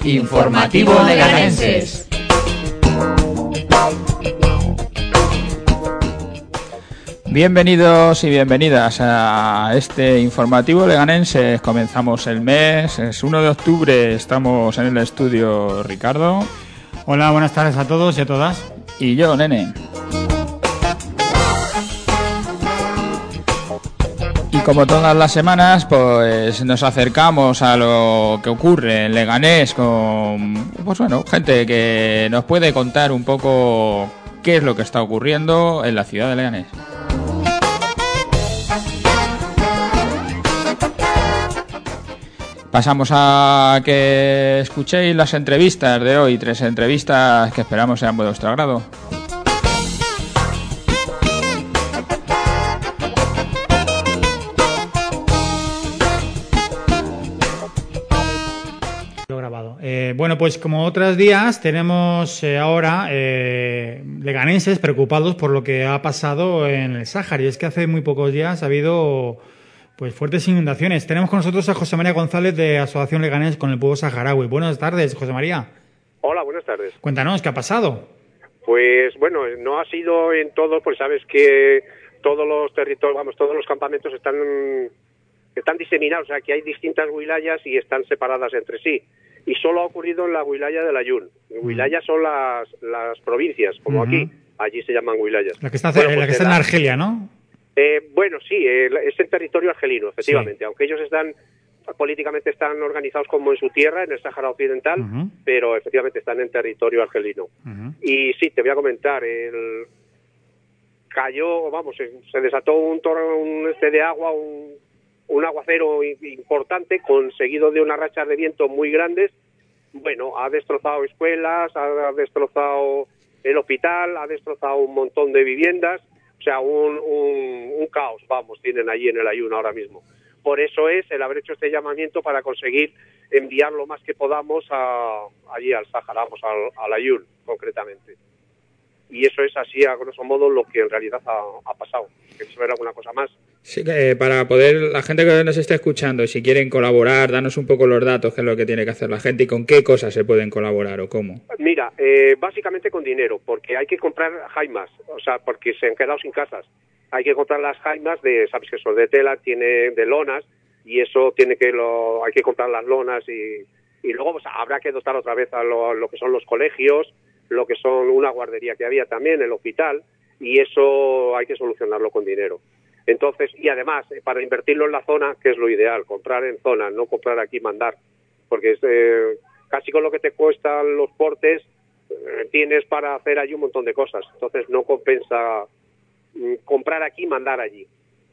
Informativo Leganenses. Bienvenidos y bienvenidas a este Informativo Leganenses. Comenzamos el mes, es 1 de octubre, estamos en el estudio Ricardo. Hola, buenas tardes a todos y a todas. Y yo, Nene. Y como todas las semanas, pues nos acercamos a lo que ocurre en Leganés con, pues bueno, gente que nos puede contar un poco qué es lo que está ocurriendo en la ciudad de Leganés. Pasamos a que escuchéis las entrevistas de hoy, 3 entrevistas que esperamos sean de vuestro agrado. Bueno, pues como otros días tenemos ahora leganenses preocupados por lo que ha pasado en el Sáhara, y es que hace muy pocos días ha habido pues fuertes inundaciones. Tenemos con nosotros a José María González de Asociación Leganés con el Pueblo Saharaui. Buenas tardes, José María. Hola, buenas tardes. Cuéntanos, ¿qué ha pasado? Pues bueno, no ha sido en todo, pues sabes que todos los territorios, todos los campamentos están diseminados, o sea que hay distintas wilayas y están separadas entre sí. Y solo ha ocurrido en la wilaya de Layún. Wilayas son las provincias, como aquí. Allí se llaman wilayas. La que está, la que está en Argelia, ¿no? Bueno, sí, es el territorio argelino, efectivamente. Sí. Aunque ellos políticamente están organizados como en su tierra, en el Sáhara Occidental, pero efectivamente están en territorio argelino. Y sí, te voy a comentar, se desató un de agua, un aguacero importante, seguido de unas rachas de viento muy grandes. Bueno, ha destrozado escuelas, ha destrozado el hospital, ha destrozado un montón de viviendas. O sea, un caos, tienen allí en el Ayun ahora mismo. Por eso es el haber hecho este llamamiento para conseguir enviar lo más que podamos allí al Sáhara, al Ayun, concretamente. Y eso es así, a grosso modo, lo que en realidad ha pasado. ¿Quieres ver alguna cosa más? Sí, para poder, la gente que nos esté escuchando, si quieren colaborar, danos un poco los datos, qué es lo que tiene que hacer la gente y con qué cosas se pueden colaborar o cómo. Mira, básicamente con dinero, porque hay que comprar jaimas, o sea, porque se han quedado sin casas. Hay que comprar las jaimas sabes que son de tela, tiene de lonas, y eso hay que comprar las lonas y luego pues habrá que dotar otra vez a lo que son los colegios, lo que son una guardería que había también, el hospital, y eso hay que solucionarlo con dinero. Entonces, y además, para invertirlo en la zona, que es lo ideal, comprar en zona, no comprar aquí y mandar, porque es casi con lo que te cuestan los portes, tienes para hacer allí un montón de cosas. Entonces no compensa comprar aquí y mandar allí.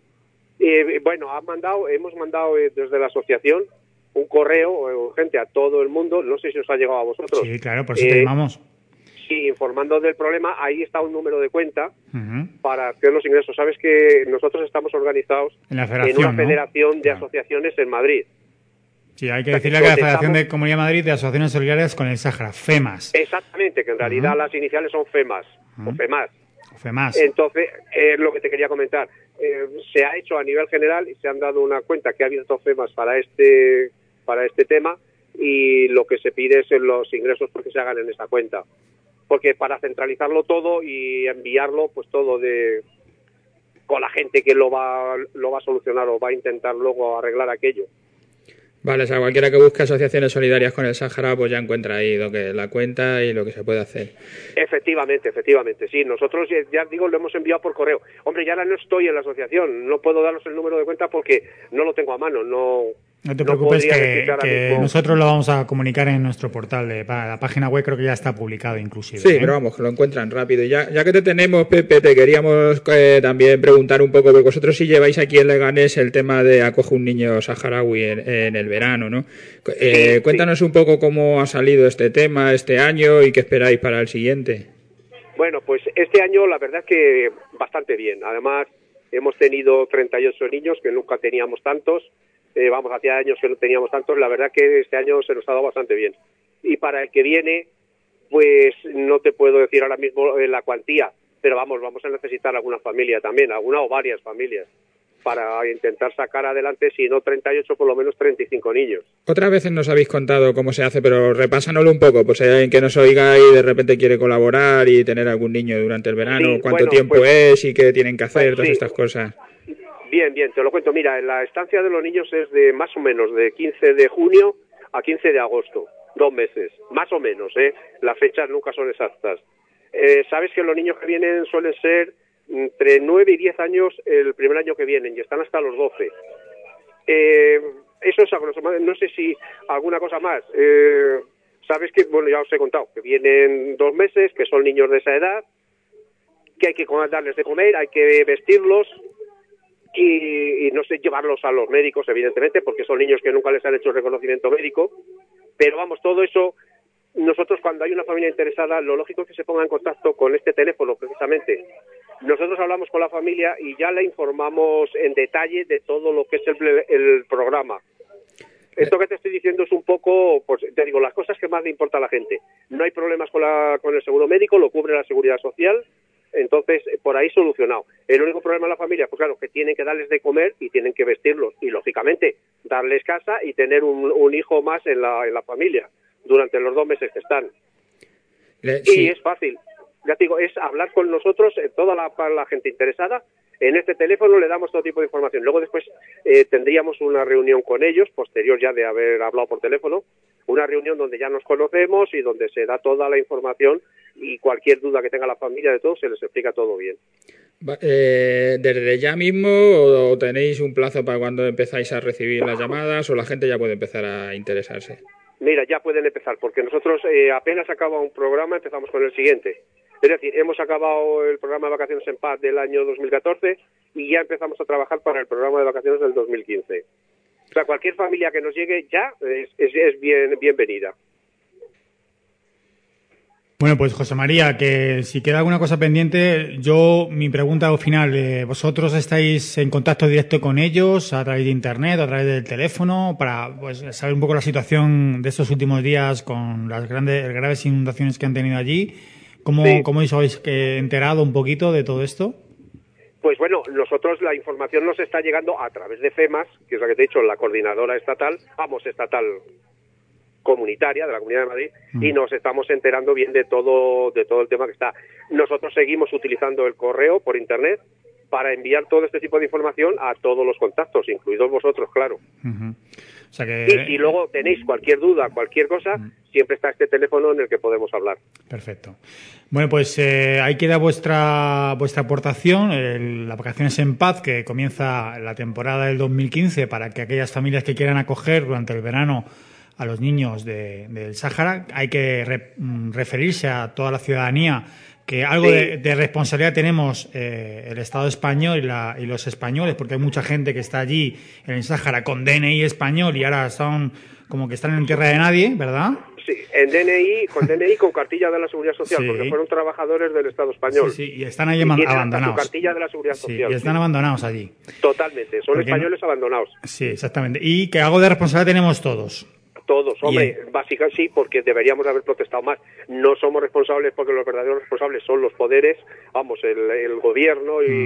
Bueno, hemos mandado desde la asociación un correo urgente a todo el mundo, no sé si os ha llegado a vosotros. Sí, claro, por eso te llamamos. Sí, informando del problema, ahí está un número de cuenta para hacer los ingresos. Sabes que nosotros estamos organizados en una federación de asociaciones en Madrid. Sí, hay que decirle que la Federación de Comunidad de Madrid de Asociaciones Solidarias con el Sáhara, FEMAS. Exactamente, que en realidad las iniciales son FEMAS, o FEMAS. FEMAS. Entonces, lo que te quería comentar, se ha hecho a nivel general y se han dado una cuenta que ha abierto FEMAS para este tema, y lo que se pide es los ingresos porque se hagan en esa cuenta. Porque para centralizarlo todo y enviarlo, pues todo con la gente que lo va a solucionar o va a intentar luego arreglar aquello. Vale, o sea, cualquiera que busque asociaciones solidarias con el Sáhara, pues ya encuentra ahí la cuenta y lo que se puede hacer. Efectivamente, sí. Nosotros, ya digo, lo hemos enviado por correo. Hombre, ya ahora no estoy en la asociación, no puedo daros el número de cuenta porque no lo tengo a mano, No te preocupes, que nosotros lo vamos a comunicar en nuestro portal. La página web creo que ya está publicado inclusive. Sí, pero vamos, que lo encuentran rápido. Y ya que te tenemos, Pepe, te queríamos también preguntar un poco, porque vosotros sí lleváis aquí en Leganés el tema de acoge un niño saharaui en el verano, ¿no? Cuéntanos un poco cómo ha salido este tema este año y qué esperáis para el siguiente. Bueno, pues este año la verdad es que bastante bien. Además, hemos tenido 38 niños, que nunca teníamos tantos. Hacía años que no teníamos tantos, la verdad que este año se nos ha dado bastante bien. Y para el que viene, pues no te puedo decir ahora mismo la cuantía, pero vamos a necesitar alguna familia también, alguna o varias familias. para intentar sacar adelante, si no 38, por lo menos 35 niños. Otras veces nos habéis contado cómo se hace, pero repásanoslo un poco, por si hay alguien que nos oiga y de repente quiere colaborar y tener algún niño durante el verano, cuánto tiempo es y qué tienen que hacer, todas estas cosas. Bien, te lo cuento. Mira, la estancia de los niños es de más o menos de 15 de junio a 15 de agosto, 2 meses, más o menos, las fechas nunca son exactas. Sabes que los niños que vienen suelen ser entre 9 y 10 años el primer año que vienen y están hasta los 12. Eso es algo, no sé si alguna cosa más. Sabes que, bueno, ya os he contado, que vienen 2 meses, que son niños de esa edad, que hay que darles de comer, hay que vestirlos y no sé, llevarlos a los médicos, evidentemente, porque son niños que nunca les han hecho reconocimiento médico. Pero vamos, todo eso, nosotros cuando hay una familia interesada, lo lógico es que se ponga en contacto con este teléfono, precisamente. Nosotros hablamos con la familia y ya le informamos en detalle de todo lo que es el programa. Esto que te estoy diciendo es un poco, pues te digo, las cosas que más le importa a la gente. No hay problemas con el seguro médico, lo cubre la Seguridad Social, entonces por ahí solucionado. El único problema de la familia, pues claro, que tienen que darles de comer y tienen que vestirlos y, lógicamente, darles casa y tener un hijo más en la familia durante los 2 meses que están. Y es fácil. Ya te digo, es hablar con nosotros, toda la gente interesada. En este teléfono le damos todo tipo de información. Luego después tendríamos una reunión con ellos, posterior ya de haber hablado por teléfono, una reunión donde ya nos conocemos y donde se da toda la información y cualquier duda que tenga la familia de todo se les explica todo bien. ¿Desde ya mismo o tenéis un plazo para cuando empezáis a recibir las llamadas o la gente ya puede empezar a interesarse? Mira, ya pueden empezar, porque nosotros apenas acaba un programa, empezamos con el siguiente. Es decir, hemos acabado el programa de Vacaciones en Paz del año 2014 y ya empezamos a trabajar para el programa de vacaciones del 2015. O sea, cualquier familia que nos llegue ya es bienvenida. Bueno, pues José María, que si queda alguna cosa pendiente, mi pregunta final, ¿vosotros estáis en contacto directo con ellos a través de internet, a través del teléfono, para pues saber un poco la situación de estos últimos días con las graves inundaciones que han tenido allí? ¿Cómo os habéis enterado un poquito de todo esto? Pues bueno, nosotros la información nos está llegando a través de FEMAS, que es la que te he dicho, la coordinadora estatal comunitaria de la Comunidad de Madrid, y nos estamos enterando bien de todo el tema que está. Nosotros seguimos utilizando el correo por internet para enviar todo este tipo de información a todos los contactos, incluidos vosotros, claro. O sea que... Y si luego tenéis cualquier duda, cualquier cosa, siempre está este teléfono en el que podemos hablar. Perfecto. Bueno, pues ahí queda vuestra aportación, las Vacaciones en Paz, que comienza la temporada del 2015 para que aquellas familias que quieran acoger durante el verano a los niños del Sáhara, hay que referirse a toda la ciudadanía que algo de responsabilidad tenemos el Estado español y los españoles, porque hay mucha gente que está allí en el Sáhara con DNI español y ahora son como que están en tierra de nadie, ¿verdad? Sí, con DNI con cartilla de la Seguridad Social, porque fueron trabajadores del Estado español. Sí, y están ahí abandonados. Su cartilla de la Seguridad Social. Y están abandonados allí. Totalmente, son españoles abandonados. Sí, exactamente. Y que algo de responsabilidad tenemos todos. Todos, hombre, básicamente sí, porque deberíamos haber protestado más. No somos responsables porque los verdaderos responsables son los poderes, vamos, el gobierno y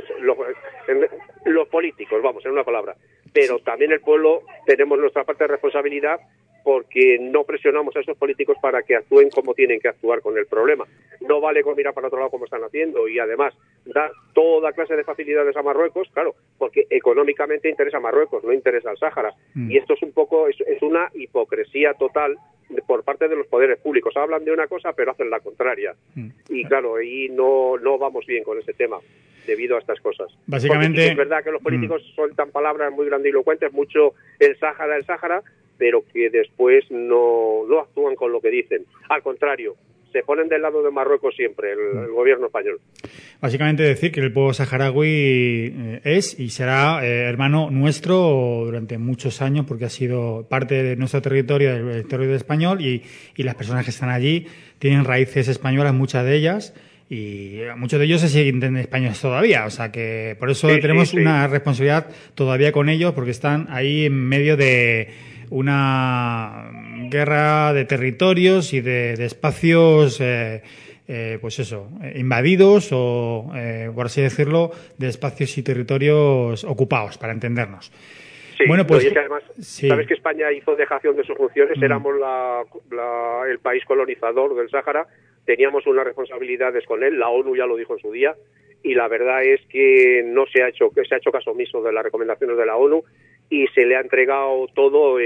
los políticos, vamos, en una palabra. Pero también el pueblo tenemos nuestra parte de responsabilidad porque no presionamos a esos políticos para que actúen como tienen que actuar con el problema. No vale con mirar para otro lado como están haciendo y además dar toda clase de facilidades a Marruecos, claro, porque económicamente interesa a Marruecos, no interesa al Sáhara. Y esto es un poco, es una hipocresía total por parte de los poderes públicos. Hablan de una cosa pero hacen la contraria. Y claro, ahí no vamos bien con ese tema debido a estas cosas. Básicamente, sí, es verdad que los políticos sueltan palabras muy grandilocuentes, mucho el Sáhara, pero que después no actúan con lo que dicen. Al contrario, se ponen del lado de Marruecos siempre, el gobierno español. Básicamente decir que el pueblo saharaui es y será hermano nuestro durante muchos años porque ha sido parte de nuestro territorio, del territorio español y las personas que están allí tienen raíces españolas, muchas de ellas, y muchos de ellos se siguen españoles todavía, o sea que por eso tenemos una responsabilidad todavía con ellos porque están ahí en medio de una guerra de territorios y de espacios pues eso, invadidos o, por así decirlo, de espacios y territorios ocupados, para entendernos. Sí, bueno, pues, y es que además, sí. sabes que España hizo dejación de sus funciones, éramos el país colonizador del Sáhara, teníamos unas responsabilidades con él, la ONU ya lo dijo en su día, y la verdad es que no se ha hecho caso omiso de las recomendaciones de la ONU y se le ha entregado todo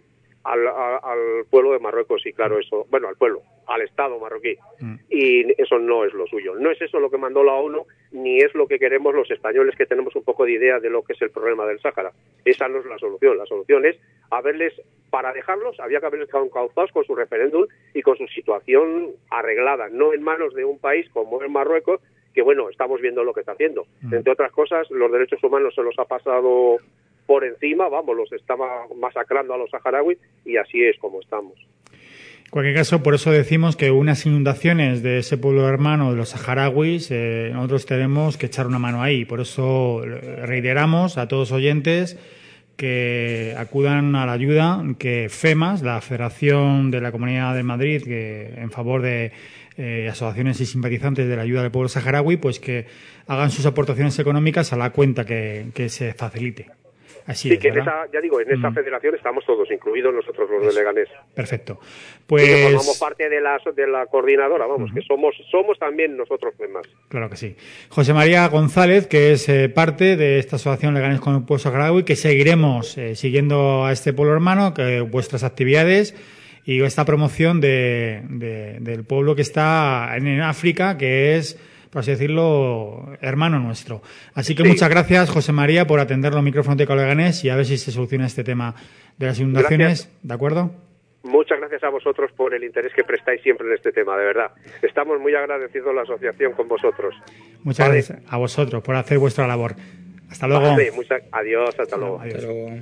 al pueblo de Marruecos, y claro, eso, bueno, al Estado marroquí, y eso no es lo suyo. No es eso lo que mandó la ONU, ni es lo que queremos los españoles, que tenemos un poco de idea de lo que es el problema del Sáhara. Esa no es la solución. La solución es para dejarlos, había que haberles dejado encauzados con su referéndum y con su situación arreglada, no en manos de un país como es Marruecos, que bueno, estamos viendo lo que está haciendo. Entre otras cosas, los derechos humanos se los ha pasado por encima, los estaba masacrando a los saharauis, y así es como estamos. En cualquier caso, por eso decimos que unas inundaciones de ese pueblo hermano de los saharauis, nosotros tenemos que echar una mano ahí. Por eso reiteramos a todos oyentes que acudan a la ayuda, que FEMAS, la Federación de la Comunidad de Madrid, que en favor de asociaciones y simpatizantes de la ayuda del pueblo saharaui, pues que hagan sus aportaciones económicas a la cuenta que se facilite. Así sí, es, que ¿verdad? en esa federación estamos todos incluidos, nosotros los de Leganés. Perfecto. Pues... Y que formamos parte de la coordinadora, que somos también nosotros más. Claro que sí. José María González, que es parte de esta asociación Leganés con el pueblo saharaui, que seguiremos siguiendo a este pueblo hermano, que vuestras actividades y esta promoción del pueblo que está en África, que es, por así decirlo, hermano nuestro. Así que muchas gracias, José María, por atender los micrófonos de Leganés, y a ver si se soluciona este tema de las inundaciones. Gracias. ¿De acuerdo? Muchas gracias a vosotros por el interés que prestáis siempre en este tema, de verdad. Estamos muy agradecidos a la asociación con vosotros. Muchas gracias a vosotros por hacer vuestra labor. Hasta luego. Adiós, hasta luego. Adiós. Hasta luego.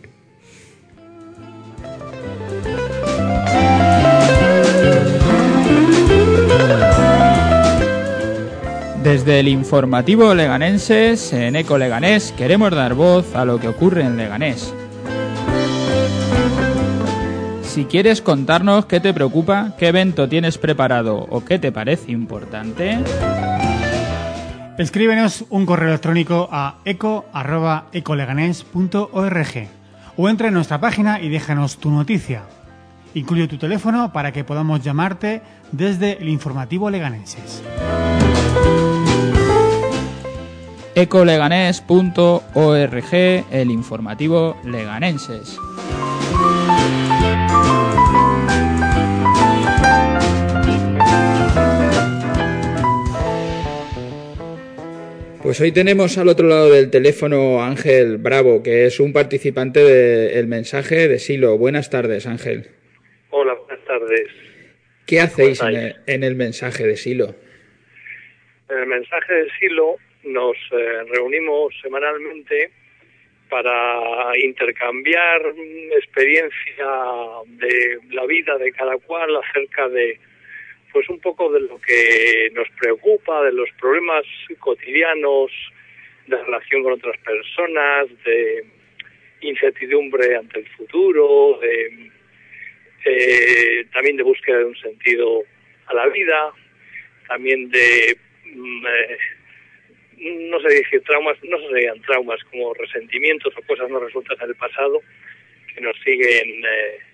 Desde el informativo Leganenses, en Eco Leganés, queremos dar voz a lo que ocurre en Leganés. Si quieres contarnos qué te preocupa, qué evento tienes preparado o qué te parece importante, escríbenos un correo electrónico a eco@ecoleganés.org o entra en nuestra página y déjanos tu noticia. Incluye tu teléfono para que podamos llamarte desde el informativo Leganenses. ecoleganés.org, el informativo Leganenses. Pues hoy tenemos al otro lado del teléfono a Ángel Bravo, que es un participante del mensaje de Silo. Buenas tardes, Ángel. Hola, buenas tardes. ¿Qué hacéis en el mensaje de Silo? En el mensaje de Silo nos reunimos semanalmente para intercambiar experiencia de la vida de cada cual acerca de, pues un poco de lo que nos preocupa, de los problemas cotidianos, de relación con otras personas, de incertidumbre ante el futuro, también de búsqueda de un sentido a la vida, también de no sé decir traumas, no serían traumas como resentimientos o cosas no resueltas en el pasado que nos siguen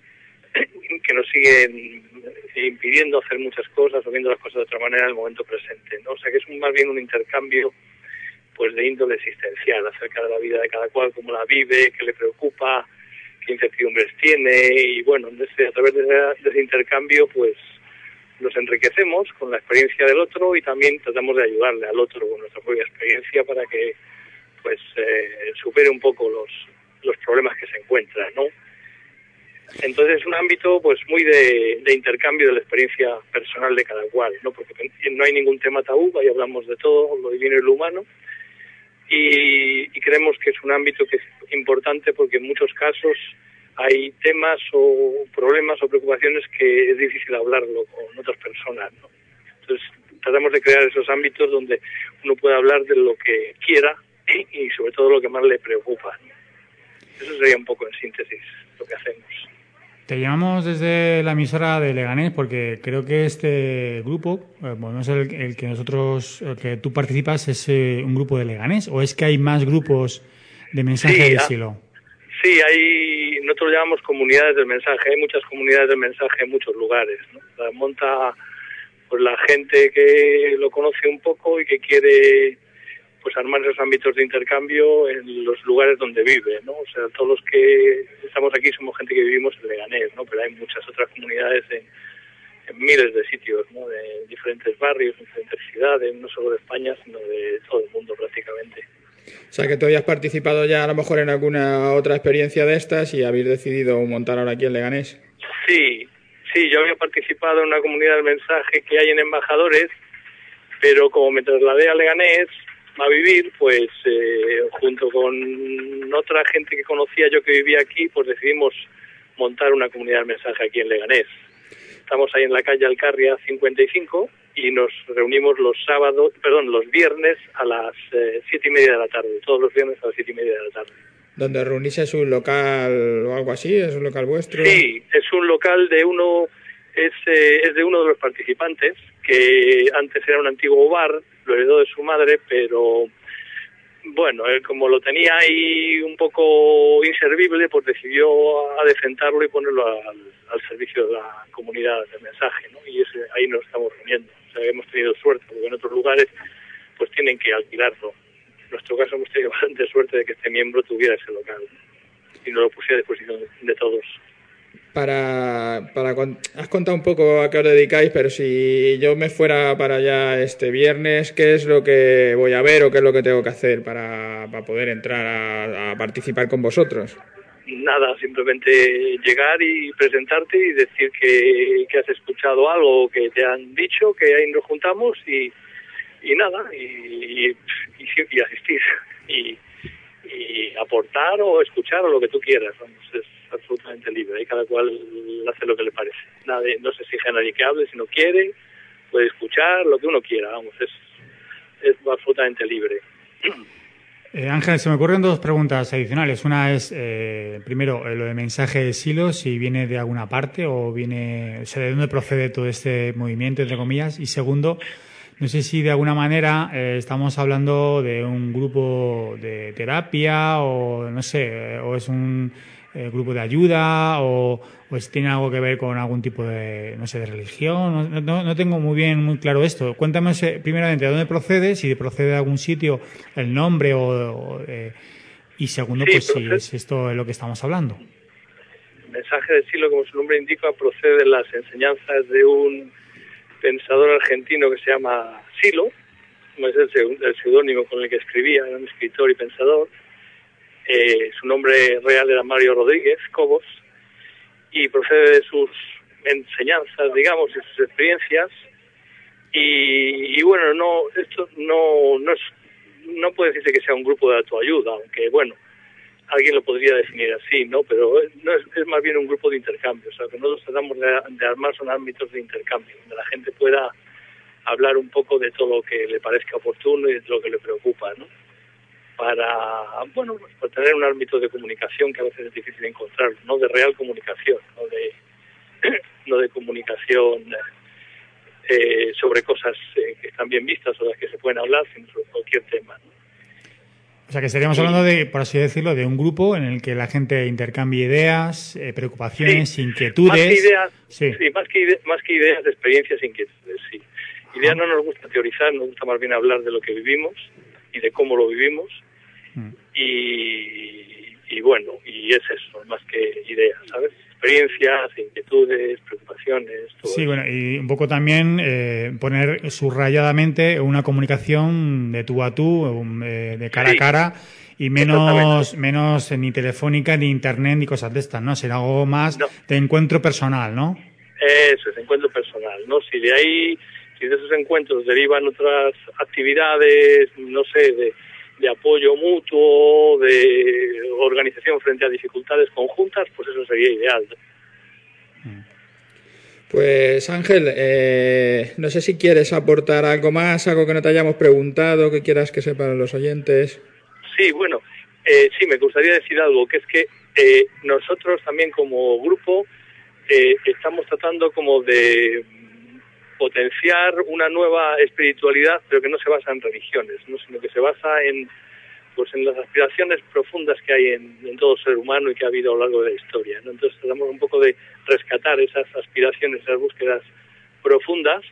impidiendo hacer muchas cosas o viendo las cosas de otra manera en el momento presente, ¿no? O sea que es más bien un intercambio pues de índole existencial acerca de la vida de cada cual, cómo la vive, qué le preocupa, qué incertidumbres tiene, y bueno, a través de ese intercambio pues nos enriquecemos con la experiencia del otro y también tratamos de ayudarle al otro con nuestra propia experiencia para que pues supere un poco los problemas que se encuentran, ¿no? Entonces es un ámbito pues muy de intercambio de la experiencia personal de cada cual, ¿no? Porque no hay ningún tema tabú, ahí hablamos de todo, lo divino y lo humano, y creemos que es un ámbito que es importante porque en muchos casos hay temas o problemas o preocupaciones que es difícil hablarlo con otras personas, ¿no? Entonces tratamos de crear esos ámbitos donde uno pueda hablar de lo que quiera y sobre todo lo que más le preocupa. Eso sería un poco en síntesis lo que hacemos. Te llamamos desde la emisora de Leganés porque creo que este grupo, bueno, es el que tú participas, es un grupo de Leganés, ¿o es que hay más grupos de mensaje de Silo? Sí, nosotros llamamos comunidades del mensaje, hay muchas comunidades del mensaje en muchos lugares, ¿no? La monta pues la gente que lo conoce un poco y que quiere pues armar esos ámbitos de intercambio en los lugares donde vive, ¿no? O sea, todos los que estamos aquí somos gente que vivimos en Leganés, ¿no? Pero hay muchas otras comunidades en miles de sitios, ¿no? De diferentes barrios, diferentes ciudades, no solo de España, sino de todo el mundo prácticamente. O sea, que tú habías participado ya a lo mejor en alguna otra experiencia de estas y habéis decidido montar ahora aquí en Leganés. Sí, yo había participado en una comunidad del mensaje que hay en Embajadores, pero como me trasladé a Leganés a vivir, pues junto con otra gente que conocía yo que vivía aquí, pues decidimos montar una comunidad del mensaje aquí en Leganés. Estamos ahí en la calle Alcarria 55 y nos reunimos los viernes a las 7:30 de la tarde, todos los viernes a las 7:30 de la tarde. ¿Donde reunís es un local o algo así? ¿Es un local vuestro? Sí, es un local de uno de los participantes, que antes era un antiguo bar, lo heredó de su madre, pero bueno, él como lo tenía ahí un poco inservible, pues decidió adecentarlo y ponerlo al servicio de la comunidad del mensaje, ¿no? Y ahí nos estamos reuniendo. O sea, hemos tenido suerte, porque en otros lugares pues tienen que alquilarlo. En nuestro caso hemos tenido bastante suerte de que este miembro tuviera ese local y nos lo pusiera a disposición de todos. Has contado un poco a qué os dedicáis, pero si yo me fuera para allá este viernes, ¿qué es lo que voy a ver o qué es lo que tengo que hacer para poder entrar a participar con vosotros? Nada, simplemente llegar y presentarte y decir que has escuchado algo que te han dicho, que ahí nos juntamos y nada, y asistir y aportar o escuchar o lo que tú quieras, vamos, es absolutamente libre y cada cual hace lo que le parece. No se exige a nadie que hable, si no quiere, puede escuchar lo que uno quiera, vamos, es absolutamente libre. Ángel, se me ocurren dos preguntas adicionales. Una es, primero, lo de mensaje de Silo, si viene de alguna parte o viene, o sea, de dónde procede todo este movimiento, entre comillas. Y segundo, no sé si de alguna manera estamos hablando de un grupo de terapia o, no sé, o es un grupo de ayuda o si tiene algo que ver con algún tipo de, no sé, de religión. No tengo muy claro esto. Cuéntame primeramente de dónde procede, si procede de algún sitio el nombre y segundo, sí, pues si es esto de lo que estamos hablando. El mensaje de Silo, como su nombre indica, procede de las enseñanzas de un pensador argentino que se llama Silo, es el seudónimo con el que escribía, era un escritor y pensador. Su nombre real era Mario Rodríguez Cobos y procede de sus enseñanzas, digamos, y sus experiencias. Y bueno, esto no puede decirse que sea un grupo de autoayuda, aunque bueno, alguien lo podría definir así, ¿no? Pero es más bien un grupo de intercambio. O sea, que nosotros tratamos de armar son ámbitos de intercambio, donde la gente pueda hablar un poco de todo lo que le parezca oportuno y de lo que le preocupa, ¿no? Para tener un ámbito de comunicación que a veces es difícil encontrar, no de real comunicación, no de comunicación sobre cosas que están bien vistas o las que se pueden hablar, sino sobre cualquier tema, ¿no? O sea, que estaríamos hablando de, por así decirlo, de un grupo en el que la gente intercambie ideas, preocupaciones, inquietudes. Más que ideas, de experiencias e inquietudes, sí. Ideas no nos gusta teorizar, nos gusta más bien hablar de lo que vivimos y de cómo lo vivimos. Y bueno, y es eso, más que ideas, ¿sabes? Experiencias, inquietudes, preocupaciones, todo sí, eso. Bueno, y un poco también poner subrayadamente una comunicación de tú a tú, de cara a cara, y menos ni telefónica, ni internet, ni cosas de estas, ¿no? Será algo más de encuentro personal, ¿no? Eso es, encuentro personal, ¿no? Si de esos encuentros derivan otras actividades, no sé, de apoyo mutuo, de organización frente a dificultades conjuntas, pues eso sería ideal. Pues Ángel, no sé si quieres aportar algo más, algo que no te hayamos preguntado, que quieras que sepan los oyentes. Sí, bueno, sí, me gustaría decir algo, que es que nosotros también como grupo estamos tratando como de potenciar una nueva espiritualidad, pero que no se basa en religiones, ¿no? Sino que se basa en las aspiraciones profundas que hay en todo ser humano y que ha habido a lo largo de la historia, ¿no? Entonces tratamos un poco de rescatar esas aspiraciones, esas búsquedas profundas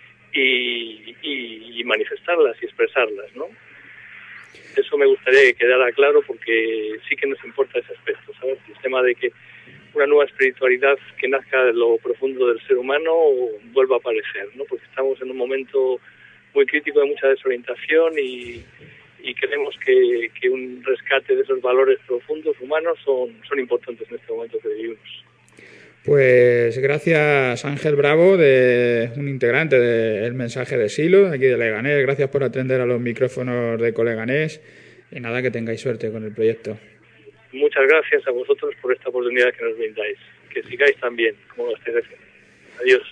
y manifestarlas y expresarlas, ¿no? Eso me gustaría que quedara claro, porque sí que nos importa ese aspecto, ¿sabes? El tema de que una nueva espiritualidad que nazca de lo profundo del ser humano vuelva a aparecer, ¿no? Porque estamos en un momento muy crítico de mucha desorientación y creemos que un rescate de esos valores profundos humanos son importantes en este momento que vivimos. Pues gracias, Ángel Bravo, un integrante del Mensaje de Silo, aquí de Leganés. Gracias por atender a los micrófonos de Coleganés y nada, que tengáis suerte con el proyecto. Muchas gracias a vosotros por esta oportunidad que nos brindáis. Que sigáis tan bien como lo estáis haciendo. Adiós.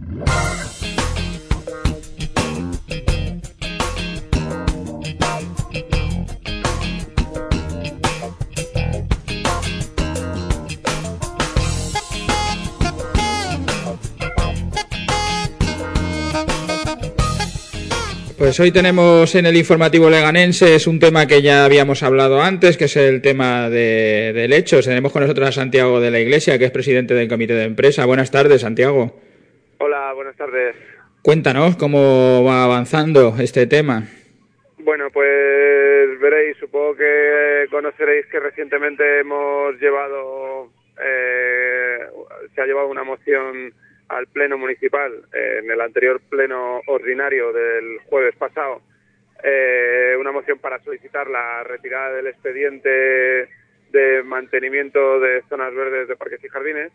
Pues hoy tenemos en el informativo leganense, es un tema que ya habíamos hablado antes, que es el tema de hechos. Tenemos con nosotros a Santiago de la Iglesia, que es presidente del comité de empresa. Buenas tardes, Santiago. Hola, buenas tardes. Cuéntanos cómo va avanzando este tema. Bueno, pues veréis, supongo que conoceréis que recientemente hemos llevado, se ha llevado una moción al Pleno Municipal, en el anterior Pleno Ordinario del jueves pasado, una moción para solicitar la retirada del expediente de mantenimiento de zonas verdes de parques y jardines.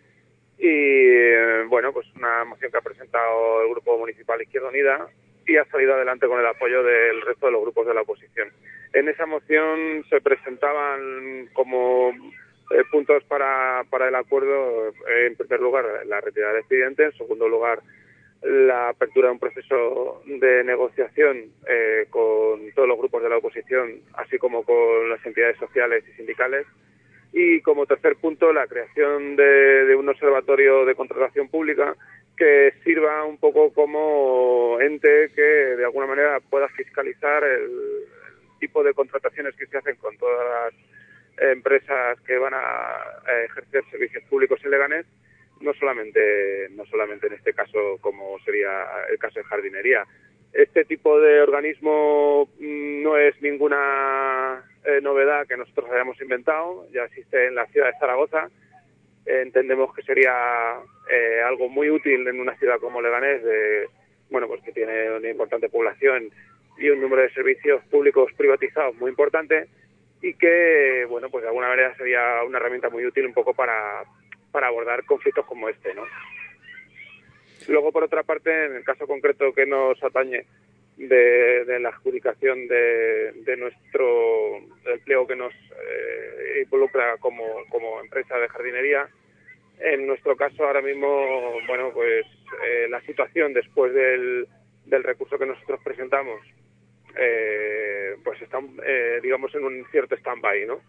Y bueno, pues una moción que ha presentado el Grupo Municipal Izquierda Unida y ha salido adelante con el apoyo del resto de los grupos de la oposición. En esa moción se presentaban como puntos para el acuerdo, en primer lugar, la retirada del expediente, en segundo lugar, la apertura de un proceso de negociación con todos los grupos de la oposición, así como con las entidades sociales y sindicales, y como tercer punto, la creación de un observatorio de contratación pública que sirva un poco como ente que de alguna manera pueda fiscalizar el tipo de contrataciones que se hacen con todas las empresas que van a ejercer servicios públicos en Leganés, no solamente en este caso como sería el caso de jardinería. Este tipo de organismo no es ninguna novedad que nosotros hayamos inventado, ya existe en la ciudad de Zaragoza. Entendemos que sería algo muy útil en una ciudad como Leganés, pues que tiene una importante población y un número de servicios públicos privatizados muy importante, y que, pues de alguna manera sería una herramienta muy útil un poco para abordar conflictos como este, ¿no? Luego, por otra parte, en el caso concreto que nos atañe de la adjudicación de nuestro empleo que nos involucra como empresa de jardinería, en nuestro caso ahora mismo, la situación después del recurso que nosotros presentamos, pues está, digamos, en un cierto stand-by, ¿no?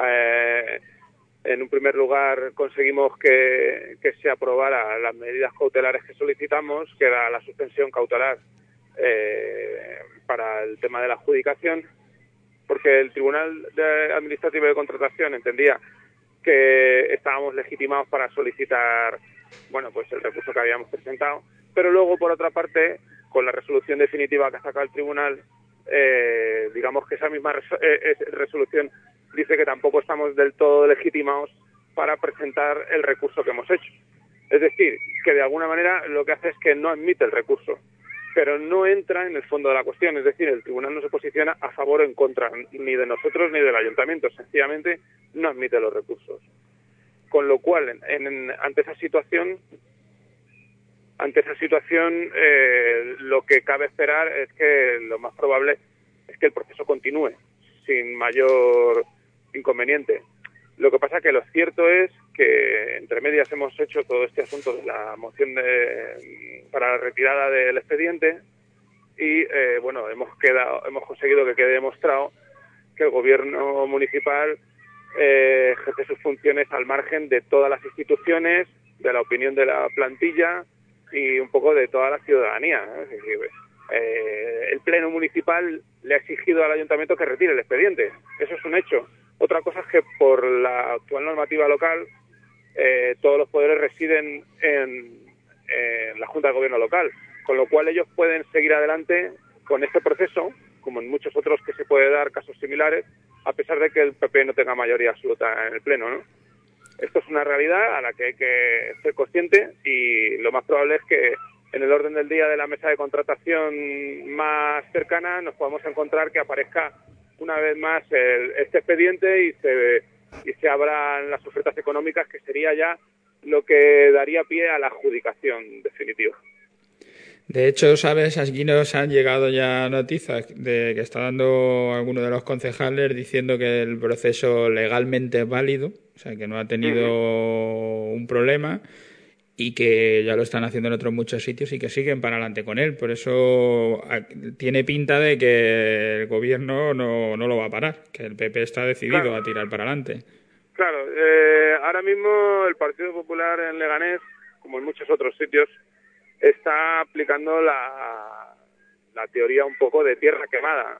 En un primer lugar conseguimos que se aprobara las medidas cautelares que solicitamos, que era la suspensión cautelar para el tema de la adjudicación, porque el Tribunal Administrativo de Contratación entendía que estábamos legitimados para solicitar, el recurso que habíamos presentado, pero luego, por otra parte, con la resolución definitiva que ha sacado el Tribunal, digamos que esa misma resolución dice que tampoco estamos del todo legitimados para presentar el recurso que hemos hecho. Es decir, que de alguna manera lo que hace es que no admite el recurso, pero no entra en el fondo de la cuestión. Es decir, el tribunal no se posiciona a favor o en contra ni de nosotros ni del ayuntamiento, sencillamente no admite los recursos. Con lo cual, ante esa situación, lo que cabe esperar es que lo más probable es que el proceso continúe sin mayor inconveniente. Lo que pasa que lo cierto es que entre medias hemos hecho todo este asunto de la moción para la retirada del expediente y hemos conseguido que quede demostrado que el gobierno municipal ejerce sus funciones al margen de todas las instituciones, de la opinión de la plantilla y un poco de toda la ciudadanía, ¿no? Es decir, el Pleno Municipal le ha exigido al Ayuntamiento que retire el expediente. Eso es un hecho. Otra cosa es que por la actual normativa local todos los poderes residen en la Junta de Gobierno local, con lo cual ellos pueden seguir adelante con este proceso, como en muchos otros que se puede dar casos similares, a pesar de que el PP no tenga mayoría absoluta en el Pleno, ¿no? Esto es una realidad a la que hay que ser consciente y lo más probable es que en el orden del día de la mesa de contratación más cercana nos podamos encontrar que aparezca una vez más este expediente y se abran las ofertas económicas, que sería ya lo que daría pie a la adjudicación definitiva. De hecho, ¿sabes? Aquí nos han llegado ya noticias de que está dando alguno de los concejales diciendo que el proceso legalmente es válido, o sea, que no ha tenido un problema y que ya lo están haciendo en otros muchos sitios y que siguen para adelante con él. Por eso tiene pinta de que el gobierno no lo va a parar, que el PP está decidido a tirar para adelante. Claro, ahora mismo el Partido Popular en Leganés, como en muchos otros sitios, está aplicando la teoría un poco de tierra quemada.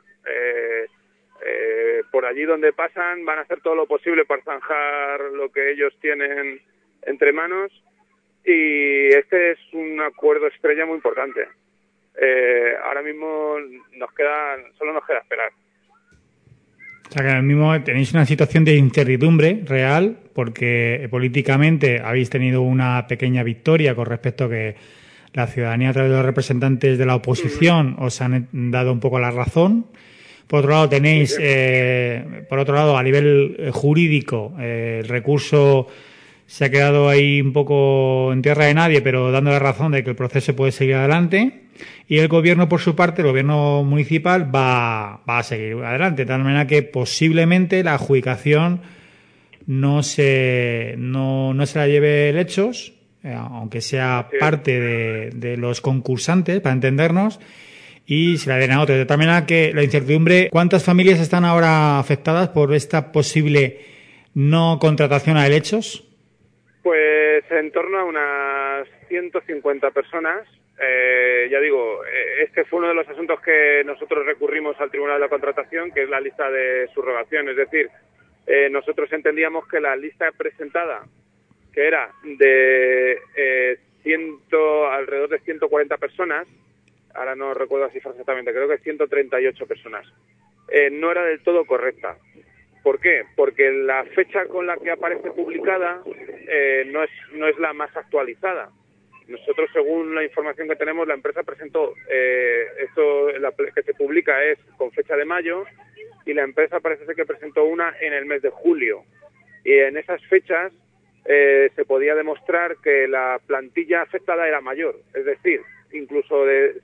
Por allí donde pasan van a hacer todo lo posible para zanjar lo que ellos tienen entre manos, y este es un acuerdo estrella muy importante. Ahora mismo solo nos queda esperar. O sea que ahora mismo tenéis una situación de incertidumbre real, porque políticamente habéis tenido una pequeña victoria con respecto a que la ciudadanía, a través de los representantes de la oposición, os han dado un poco la razón. Por otro lado, tenéis, a nivel jurídico, el recurso se ha quedado ahí un poco en tierra de nadie, pero dando la razón de que el proceso puede seguir adelante. Y el gobierno, por su parte, el gobierno municipal, va a seguir adelante, de tal manera que posiblemente la adjudicación no se la lleve el Hechos, aunque sea parte de los concursantes, para entendernos, y se la den a otros. De tal manera que la incertidumbre, ¿cuántas familias están ahora afectadas por esta posible no contratación a Hechos? Pues en torno a unas 150 personas. Ya digo, este fue uno de los asuntos que nosotros recurrimos al Tribunal de la Contratación, que es la lista de subrogación. Es decir, nosotros entendíamos que la lista presentada, que era de alrededor de 140 personas, ahora no recuerdo la cifra exactamente, creo que 138 personas, no era del todo correcta. ¿Por qué? Porque la fecha con la que aparece publicada no es la más actualizada. Nosotros, según la información que tenemos, la empresa presentó, la que se publica es con fecha de mayo, y la empresa parece ser que presentó una en el mes de julio. Y en esas fechas se podía demostrar que la plantilla afectada era mayor, es decir, incluso de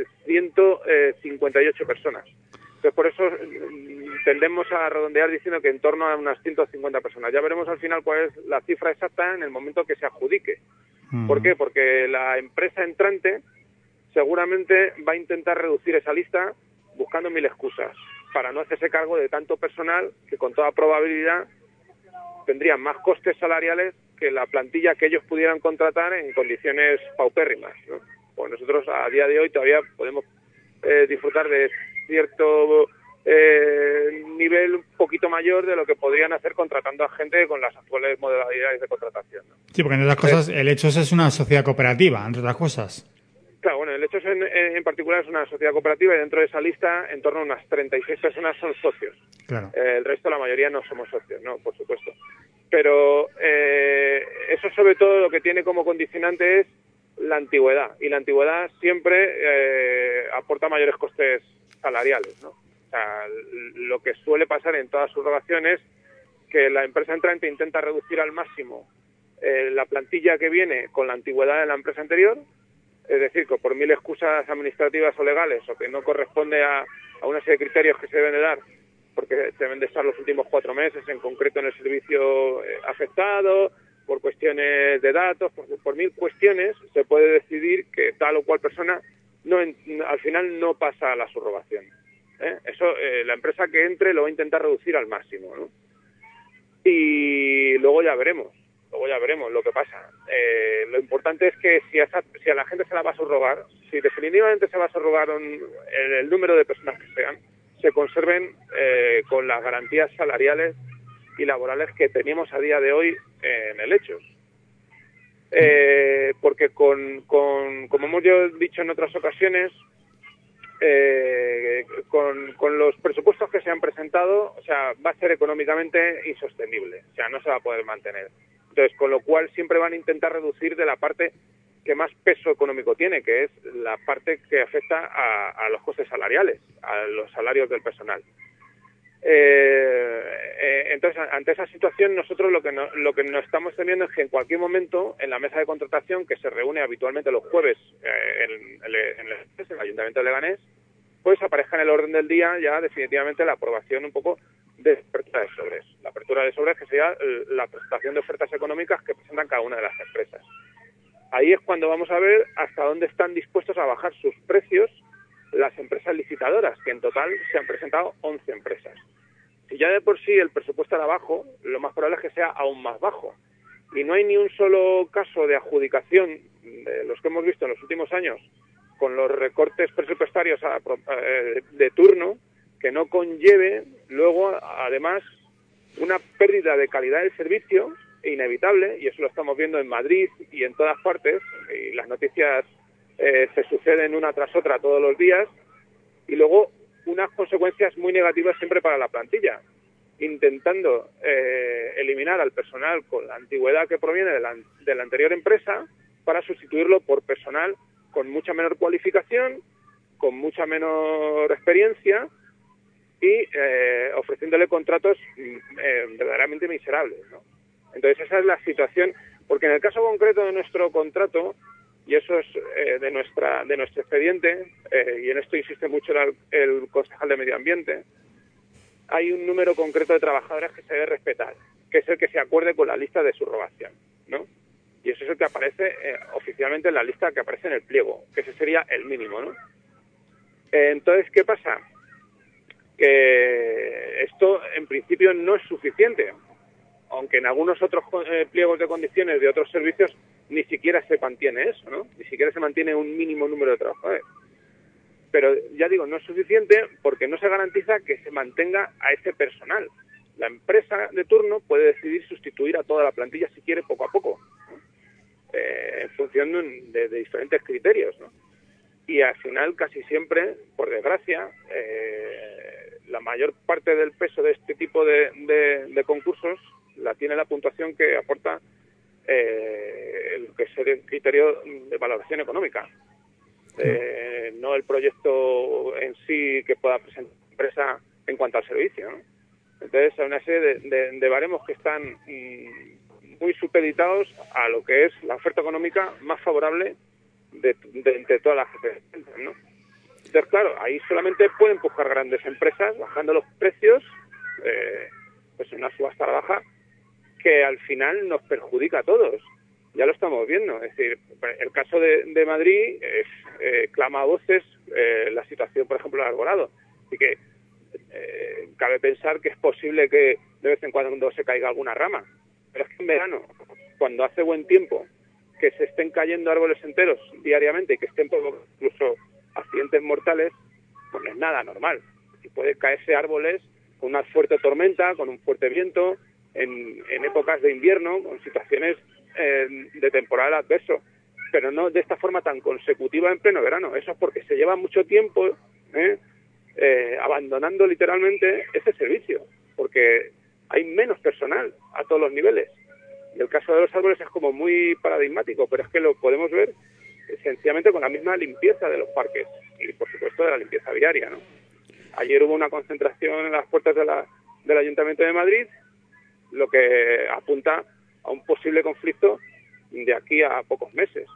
158 personas. Entonces, por eso tendemos a redondear diciendo que en torno a unas 150 personas. Ya veremos al final cuál es la cifra exacta en el momento que se adjudique. ¿Por qué? Porque la empresa entrante seguramente va a intentar reducir esa lista buscando mil excusas para no hacerse cargo de tanto personal que con toda probabilidad tendrían más costes salariales que la plantilla que ellos pudieran contratar en condiciones paupérrimas, ¿no? Pues nosotros a día de hoy todavía podemos disfrutar de cierto nivel un poquito mayor de lo que podrían hacer contratando a gente con las actuales modalidades de contratación, ¿no? Sí, porque entre otras cosas el Hechos es una sociedad cooperativa, entre otras cosas. Claro, bueno, el Hechos en particular es una sociedad cooperativa, y dentro de esa lista en torno a unas 36 personas son socios. Claro. El resto, la mayoría, no somos socios, ¿no? Por supuesto. Pero eso, sobre todo, lo que tiene como condicionante es la antigüedad, y la antigüedad siempre aporta mayores costes salariales, ¿no? O sea, lo que suele pasar en todas sus relaciones es que la empresa entrante intenta reducir al máximo la plantilla que viene con la antigüedad de la empresa anterior, es decir, que por mil excusas administrativas o legales, o que no corresponde a una serie de criterios que se deben de dar, porque deben de estar los últimos 4 meses en concreto en el servicio afectado, por cuestiones de datos, por mil cuestiones, se puede decidir que tal o cual persona al final no pasa a la subrogación. Eso, la empresa que entre lo va a intentar reducir al máximo, ¿no? y luego ya veremos lo que pasa. Lo importante es que si a la gente se la va a subrogar, si definitivamente se va a subrogar el número de personas que sean, se conserven con las garantías salariales y laborales que teníamos a día de hoy en helechos. Porque como hemos ya dicho en otras ocasiones, con los presupuestos que se han presentado, o sea, va a ser económicamente insostenible, o sea, no se va a poder mantener. Entonces, con lo cual siempre van a intentar reducir de la parte que más peso económico tiene, que es la parte que afecta a los costes salariales, a los salarios del personal. Entonces, ante esa situación, nosotros lo que nos estamos temiendo es que en cualquier momento, en la mesa de contratación, que se reúne habitualmente los jueves en el Ayuntamiento de Leganés, pues aparezca en el orden del día ya definitivamente la aprobación un poco de apertura de sobres. La apertura de sobres, que sería la presentación de ofertas económicas que presentan cada una de las empresas. Ahí es cuando vamos a ver hasta dónde están dispuestos a bajar sus precios las empresas licitadoras, que en total se han presentado 11 empresas. Si ya de por sí el presupuesto era bajo, lo más probable es que sea aún más bajo. Y no hay ni un solo caso de adjudicación de los que hemos visto en los últimos años con los recortes presupuestarios de turno que no conlleve luego, además, una pérdida de calidad del servicio inevitable, y eso lo estamos viendo en Madrid y en todas partes, y las noticias se suceden una tras otra todos los días, y luego unas consecuencias muy negativas siempre para la plantilla, intentando eliminar al personal con la antigüedad que proviene de la anterior empresa para sustituirlo por personal con mucha menor cualificación, con mucha menor experiencia y ofreciéndole contratos verdaderamente miserables, ¿no? Entonces esa es la situación, porque en el caso concreto de nuestro contrato, y eso es de nuestro expediente, y en esto insiste mucho el concejal de Medio Ambiente, hay un número concreto de trabajadores que se debe respetar, que es el que se acuerde con la lista de subrogación, ¿no? Y eso es el que aparece oficialmente en la lista que aparece en el pliego, que ese sería el mínimo, ¿no? Entonces, ¿qué pasa? Que esto en principio no es suficiente, aunque en algunos otros pliegos de condiciones de otros servicios ni siquiera se mantiene eso, ¿no? Ni siquiera se mantiene un mínimo número de trabajadores. Pero ya digo, no es suficiente porque no se garantiza que se mantenga a ese personal. La empresa de turno puede decidir sustituir a toda la plantilla si quiere poco a poco, ¿no? En función de diferentes criterios, ¿no? Y al final, casi siempre, por desgracia, la mayor parte del peso de este tipo de concursos la tiene la puntuación que aporta el que es el criterio de valoración económica, no el proyecto en sí que pueda presentar la empresa en cuanto al servicio, ¿no? Entonces hay una serie de baremos que están muy supeditados a lo que es la oferta económica más favorable de entre todas las que se presentan, ¿no? Entonces, claro, ahí solamente pueden empujar grandes empresas bajando los precios, pues en una subasta a la baja, que al final nos perjudica a todos. Ya lo estamos viendo. Es decir, el caso de Madrid clama a voces la situación, por ejemplo, del Alborado. Así que cabe pensar que es posible que de vez en cuando se caiga alguna rama. Pero es que en verano, cuando hace buen tiempo, que se estén cayendo árboles enteros diariamente y que estén incluso accidentes mortales, pues no es nada normal. Y puede caerse árboles con una fuerte tormenta, con un fuerte viento, en épocas de invierno, con situaciones de temporal adverso, pero no de esta forma tan consecutiva en pleno verano. Eso es porque se lleva mucho tiempo abandonando literalmente ese servicio, porque hay menos personal a todos los niveles. Y el caso de los árboles es como muy paradigmático, pero es que lo podemos ver sencillamente con la misma limpieza de los parques y, por supuesto, de la limpieza viaria, ¿no? Ayer hubo una concentración en las puertas del Ayuntamiento de Madrid, lo que apunta a un posible conflicto de aquí a pocos meses.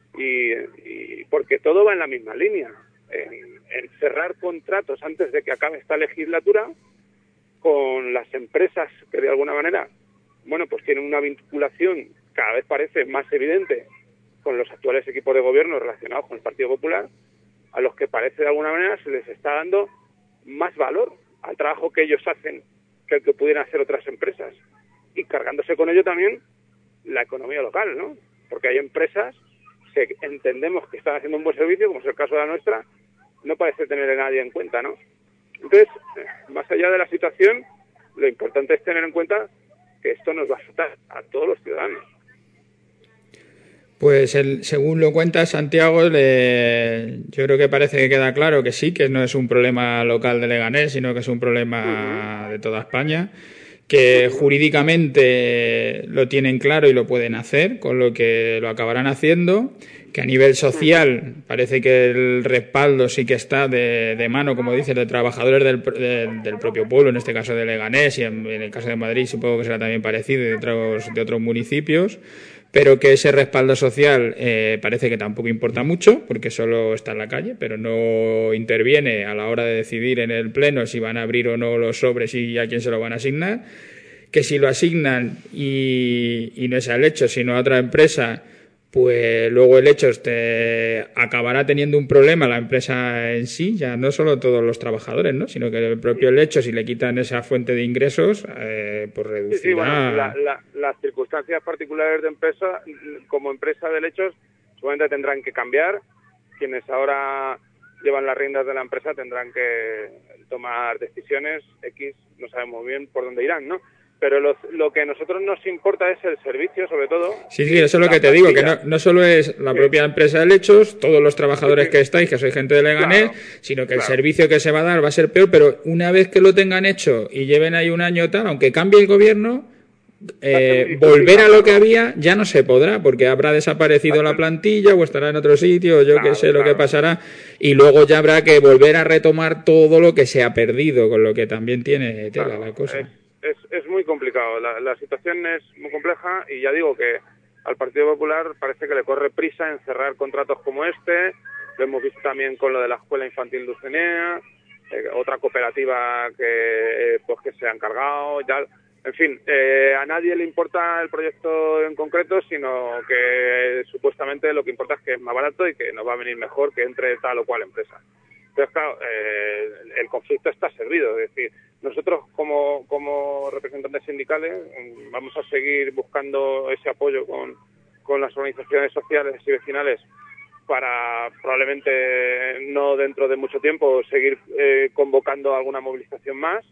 Y porque todo va en la misma línea, en cerrar contratos antes de que acabe esta legislatura con las empresas que de alguna manera, bueno, pues tienen una vinculación cada vez parece más evidente con los actuales equipos de gobierno relacionados con el Partido Popular, a los que parece de alguna manera se les está dando más valor al trabajo que ellos hacen que el que pudieran hacer otras empresas. y cargándose con ello también la economía local, ¿no? Porque hay empresas que entendemos que están haciendo un buen servicio, como es el caso de la nuestra, no parece tener a nadie en cuenta, ¿no? Entonces, más allá de la situación, lo importante es tener en cuenta que esto nos va a afectar a todos los ciudadanos. Pues según lo cuenta Santiago, yo creo que parece que queda claro que sí, que no es un problema local de Leganés, sino que es un problema de toda España, que jurídicamente lo tienen claro y lo pueden hacer, con lo que lo acabarán haciendo, que a nivel social parece que el respaldo sí que está de mano, como dices, de trabajadores del propio pueblo, en este caso de Leganés, y en el caso de Madrid supongo que será también parecido, de otros municipios, pero que ese respaldo social parece que tampoco importa mucho, porque solo está en la calle, pero no interviene a la hora de decidir en el pleno si van a abrir o no los sobres y a quién se lo van a asignar, que si lo asignan y no es al Hechos, sino a otra empresa, pues luego el Hechos acabará teniendo un problema la empresa en sí, ya no solo todos los trabajadores, ¿no? Sino que el propio Hechos, si le quitan esa fuente de ingresos, pues reducirá... Sí, bueno, las circunstancias particulares de empresa, como empresa de Hechos, seguramente tendrán que cambiar. Quienes ahora llevan las riendas de la empresa tendrán que tomar decisiones X, no sabemos bien por dónde irán, ¿no? Pero lo que a nosotros nos importa es el servicio, sobre todo. Sí, eso es lo que te digo, que no solo es la propia empresa de Hechos, todos los trabajadores que estáis, que sois gente de Leganés, sino que el servicio que se va a dar va a ser peor, pero una vez que lo tengan hecho y lleven ahí un año tal, aunque cambie el gobierno, volver a lo que había ya no se podrá, porque habrá desaparecido la plantilla o estará en otro sitio, o yo qué sé lo que pasará, y luego ya habrá que volver a retomar todo lo que se ha perdido, con lo que también tiene tela la cosa. Es muy complicado, la situación es muy compleja y ya digo que al Partido Popular parece que le corre prisa en cerrar contratos como este. Lo hemos visto también con lo de la Escuela Infantil Dulcinea, otra cooperativa que se han cargado y tal. En fin, a nadie le importa el proyecto en concreto, sino que supuestamente lo que importa es que es más barato y que nos va a venir mejor que entre tal o cual empresa. Entonces, claro, el conflicto está servido. Es decir, nosotros como representantes sindicales vamos a seguir buscando ese apoyo con las organizaciones sociales y vecinales para probablemente no dentro de mucho tiempo seguir convocando alguna movilización más,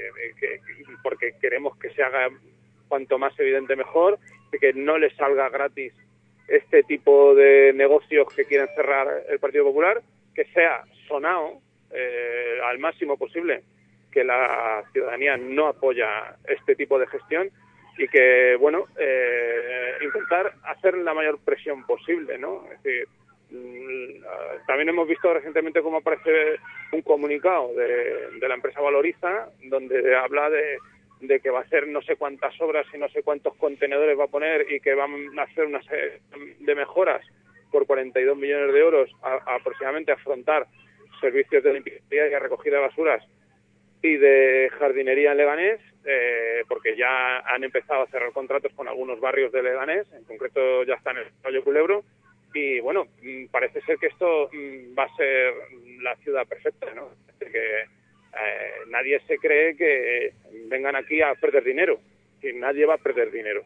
porque queremos que se haga cuanto más evidente mejor, que no les salga gratis este tipo de negocios que quieren cerrar el Partido Popular, que sea sonado al máximo posible que la ciudadanía no apoya este tipo de gestión y que, bueno, intentar hacer la mayor presión posible, ¿no? Es decir, también hemos visto recientemente cómo aparece un comunicado de la empresa Valoriza, donde habla de que va a hacer no sé cuántas obras y no sé cuántos contenedores va a poner y que van a hacer una serie de mejoras por 42 millones de euros aproximadamente a afrontar servicios de limpieza y recogida de basuras y de jardinería en Leganés, porque ya han empezado a cerrar contratos con algunos barrios de Leganés, en concreto ya está en el Valle Culebro, y bueno, parece ser que esto va a ser la ciudad perfecta, ¿no? Que nadie se cree que vengan aquí a perder dinero, y nadie va a perder dinero.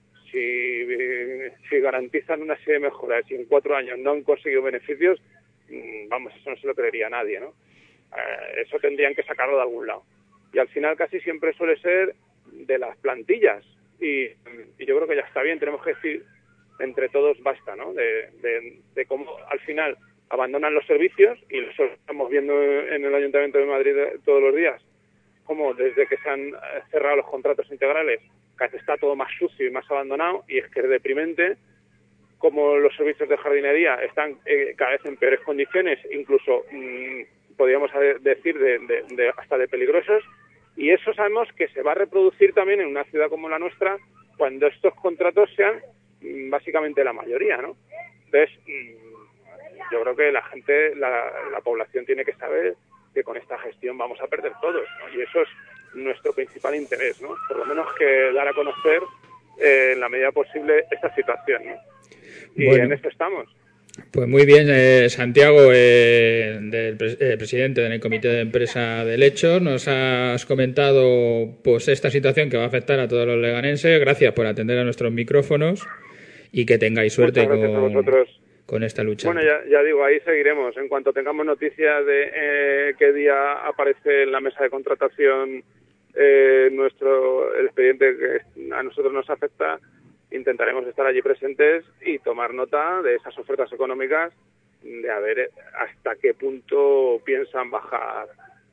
Si garantizan una serie de mejoras y en 4 años no han conseguido beneficios, vamos, eso no se lo creería nadie, ¿no? Eso tendrían que sacarlo de algún lado. Y al final casi siempre suele ser de las plantillas. Y yo creo que ya está bien, tenemos que decir entre todos basta, ¿no? De cómo al final abandonan los servicios, y eso lo estamos viendo en el Ayuntamiento de Madrid todos los días, como desde que se han cerrado los contratos integrales, cada vez está todo más sucio y más abandonado, y es que es deprimente como los servicios de jardinería están cada vez en peores condiciones, incluso podríamos decir hasta de peligrosos, y eso sabemos que se va a reproducir también en una ciudad como la nuestra cuando estos contratos sean básicamente la mayoría, ¿no? Entonces, yo creo que la gente, la población tiene que saber que con esta gestión vamos a perder todos, ¿no? Y eso es nuestro principal interés, ¿no? Por lo menos que dar a conocer en la medida posible esta situación, ¿no? Y bueno, en esto estamos. Pues muy bien, Santiago, presidente del Comité de Empresa de Lechos, nos has comentado pues esta situación que va a afectar a todos los leganenses. Gracias por atender a nuestros micrófonos y que tengáis suerte con esta lucha. Bueno, ya digo, ahí seguiremos. En cuanto tengamos noticias de qué día aparece en la mesa de contratación el expediente que a nosotros nos afecta, intentaremos estar allí presentes y tomar nota de esas ofertas económicas, de a ver hasta qué punto piensan bajar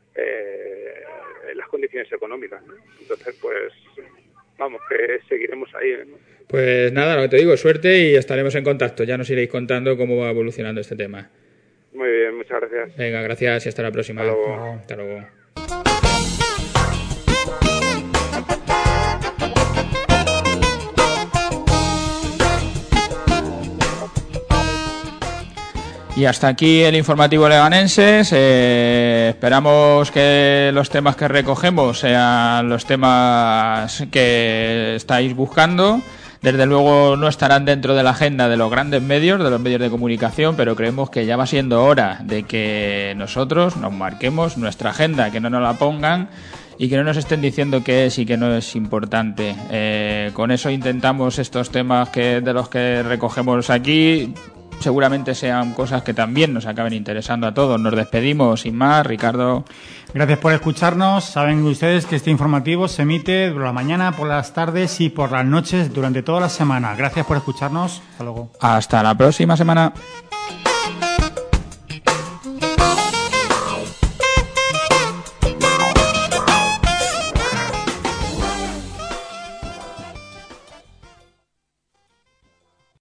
las condiciones económicas, ¿no? Entonces, pues, vamos, que seguiremos ahí, ¿no? Pues nada, lo que te digo, suerte y estaremos en contacto. Ya nos iréis contando cómo va evolucionando este tema. Muy bien, muchas gracias. Venga, gracias y hasta la próxima. Hasta luego. Hasta luego. Y hasta aquí el informativo leganenses. Esperamos que los temas que recogemos sean los temas que estáis buscando. Desde luego no estarán dentro de la agenda de los grandes medios, de los medios de comunicación, pero creemos que ya va siendo hora de que nosotros nos marquemos nuestra agenda, que no nos la pongan y que no nos estén diciendo qué es y que no es importante. Con eso intentamos estos temas de los que recogemos aquí, seguramente sean cosas que también nos acaben interesando a todos. Nos despedimos sin más, Ricardo. Gracias por escucharnos. Saben ustedes que este informativo se emite por la mañana, por las tardes y por las noches durante toda la semana. Gracias por escucharnos. Hasta luego. Hasta la próxima semana.